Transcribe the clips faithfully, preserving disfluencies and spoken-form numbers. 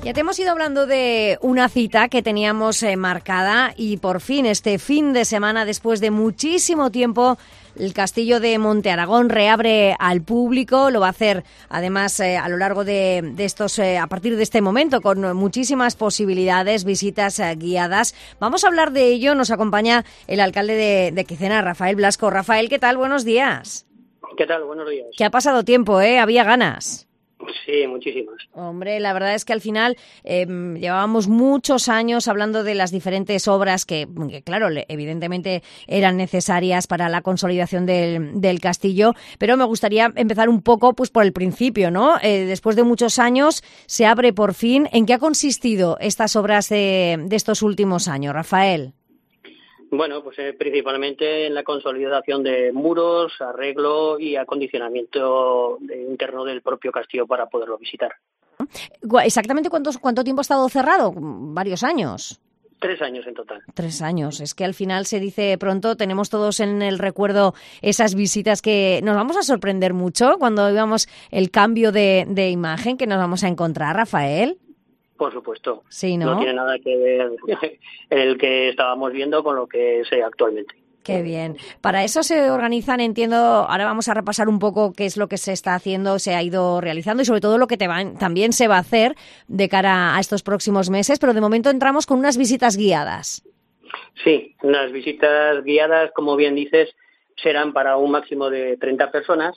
Ya te hemos ido hablando de una cita que teníamos eh, marcada y por fin este fin de semana, después de muchísimo tiempo, el Castillo de Monte Aragón reabre al público. Lo va a hacer además eh, a lo largo de, de estos, eh, a partir de este momento, con muchísimas posibilidades, visitas eh, guiadas. Vamos a hablar de ello. Nos acompaña el alcalde de, de Quicena, Rafael Blasco. Rafael, ¿qué tal? Buenos días. ¿Qué tal? Buenos días. Que ha pasado tiempo, ¿eh? Había ganas. Sí, muchísimas. Hombre, la verdad es que al final eh, llevábamos muchos años hablando de las diferentes obras que, que, claro, evidentemente eran necesarias para la consolidación del, del castillo, pero me gustaría empezar un poco pues por el principio, ¿no? Eh, después de muchos años se abre por fin. ¿En qué ha consistido estas obras de, de estos últimos años, Rafael? Bueno, pues eh, principalmente en la consolidación de muros, arreglo y acondicionamiento interno del propio castillo para poderlo visitar. ¿Exactamente cuánto, cuánto tiempo ha estado cerrado? Varios años. Tres años en total. Tres años. Es que al final se dice pronto, tenemos todos en el recuerdo esas visitas que nos vamos a sorprender mucho cuando veamos el cambio de, de imagen que nos vamos a encontrar, Rafael. Por supuesto. Sí, ¿no? No tiene nada que ver el que estábamos viendo con lo que es actualmente. Qué bien. Para eso se organizan, entiendo, ahora vamos a repasar un poco qué es lo que se está haciendo, se ha ido realizando y sobre todo lo que te va, también se va a hacer de cara a estos próximos meses, pero de momento entramos con unas visitas guiadas. Sí, unas visitas guiadas, como bien dices, serán para un máximo de treinta personas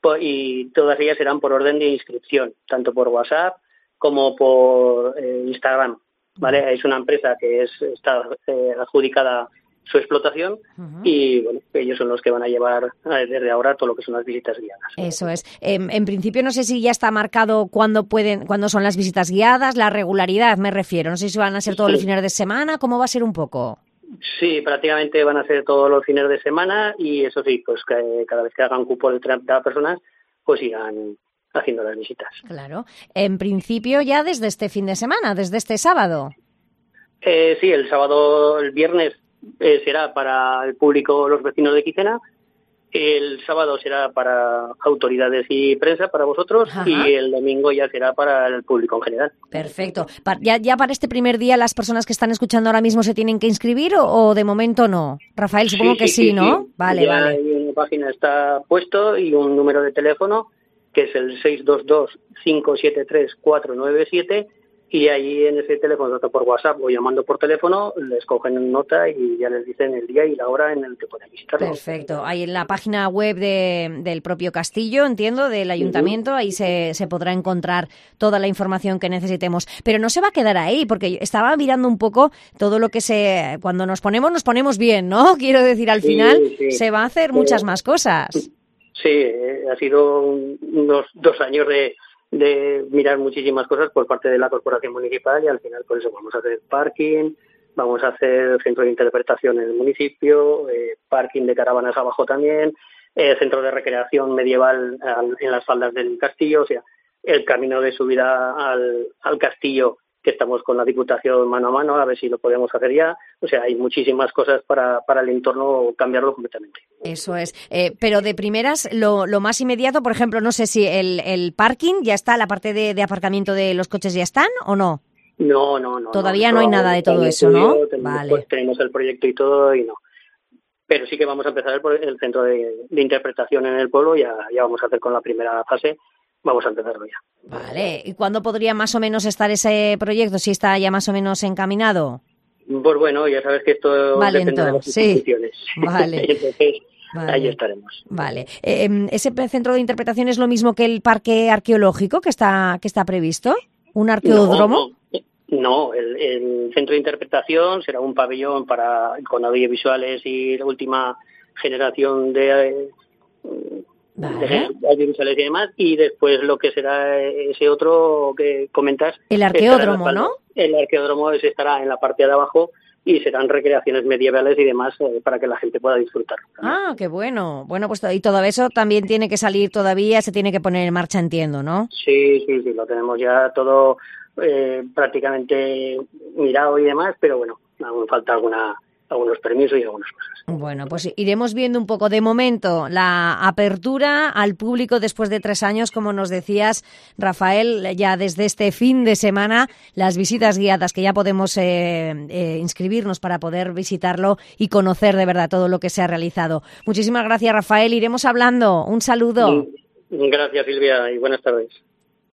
y todas ellas serán por orden de inscripción, tanto por WhatsApp como por eh, Instagram, ¿vale? Es una empresa que es está eh, adjudicada su explotación uh-huh. y bueno, ellos son los que van a llevar eh, desde ahora todo lo que son las visitas guiadas. Eso es. Eh, en principio no sé si ya está marcado cuándo pueden, cuándo son las visitas guiadas, la regularidad me refiero. No sé si van a ser todos sí. los fines de semana, ¿cómo va a ser un poco? Sí, prácticamente van a ser todos los fines de semana y eso sí, pues que cada vez que hagan cupo de treinta personas, pues irán haciendo las visitas. Claro. En principio ya desde este fin de semana, desde este sábado. Eh, sí, el sábado, el viernes eh, será para el público, los vecinos de Quicena. El sábado será para autoridades y prensa, para vosotros. Ajá. Y el domingo ya será para el público en general. Perfecto. ¿Ya, ya para este primer día las personas que están escuchando ahora mismo se tienen que inscribir o, o de momento no? Rafael, supongo sí, que sí, sí, ¿no? Sí. Vale, ya vale. Hay una página está puesto y un número de teléfono que es el seis dos dos, cinco siete tres, cuatro nueve siete y ahí en ese teléfono, tanto por WhatsApp o llamando por teléfono, les cogen nota y ya les dicen el día y la hora en el que pueden visitarlo. Perfecto. Ahí en la página web de, del propio castillo, entiendo, del ayuntamiento, uh-huh. ahí se, se podrá encontrar toda la información que necesitemos. Pero no se va a quedar ahí, porque estaba mirando un poco todo lo que se... Cuando nos ponemos, nos ponemos bien, ¿no? Quiero decir, al final sí, sí. se va a hacer muchas sí. más cosas. Sí, eh, ha sido un, unos dos años de, de mirar muchísimas cosas por parte de la corporación municipal y al final por eso vamos a hacer parking, vamos a hacer centro de interpretación en el municipio, eh, parking de caravanas abajo también, eh, centro de recreación medieval al, en las faldas del castillo, o sea, el camino de subida al, al castillo que estamos con la Diputación mano a mano, a ver si lo podemos hacer ya. O sea, hay muchísimas cosas para, para el entorno cambiarlo completamente. Eso es. Eh, pero de primeras, lo, lo más inmediato, por ejemplo, no sé si el, el parking ya está, la parte de, de aparcamiento de los coches ya están o no. No, no, no. Todavía no, no hay nada de todo eso, ¿no? Tenemos, vale. Pues tenemos el proyecto y todo y no. Pero sí que vamos a empezar por el centro de, de interpretación en el pueblo, ya, ya vamos a hacer con la primera fase. Vamos a empezarlo ya. Vale. ¿Y cuándo podría más o menos estar ese proyecto, si está ya más o menos encaminado? Pues bueno, ya sabes que esto vale, depende entonces, de las instituciones. Sí. Vale. Entonces, vale. ahí estaremos. Vale. Eh, ¿Ese centro de interpretación es lo mismo que el parque arqueológico que está que está previsto? ¿Un arqueódromo? No, no, no el, el centro de interpretación será un pabellón para con audiovisuales y la última generación de... Eh, Vale. audiovisuales y demás, y después lo que será ese otro que comentas. El arqueódromo, ¿no? El arqueódromo ese estará en la parte de abajo y serán recreaciones medievales y demás eh, para que la gente pueda disfrutar. Ah, qué bueno. Bueno, pues y todo eso también tiene que salir todavía, se tiene que poner en marcha, entiendo, ¿no? Sí, sí, sí, lo tenemos ya todo eh, prácticamente mirado y demás, pero bueno, aún falta alguna algunos permisos y algunas cosas. Bueno, pues iremos viendo un poco de momento la apertura al público después de tres años, como nos decías, Rafael, ya desde este fin de semana, las visitas guiadas que ya podemos eh, eh, inscribirnos para poder visitarlo y conocer de verdad todo lo que se ha realizado. Muchísimas gracias, Rafael. Iremos hablando. Un saludo. Gracias, Silvia, y buenas tardes.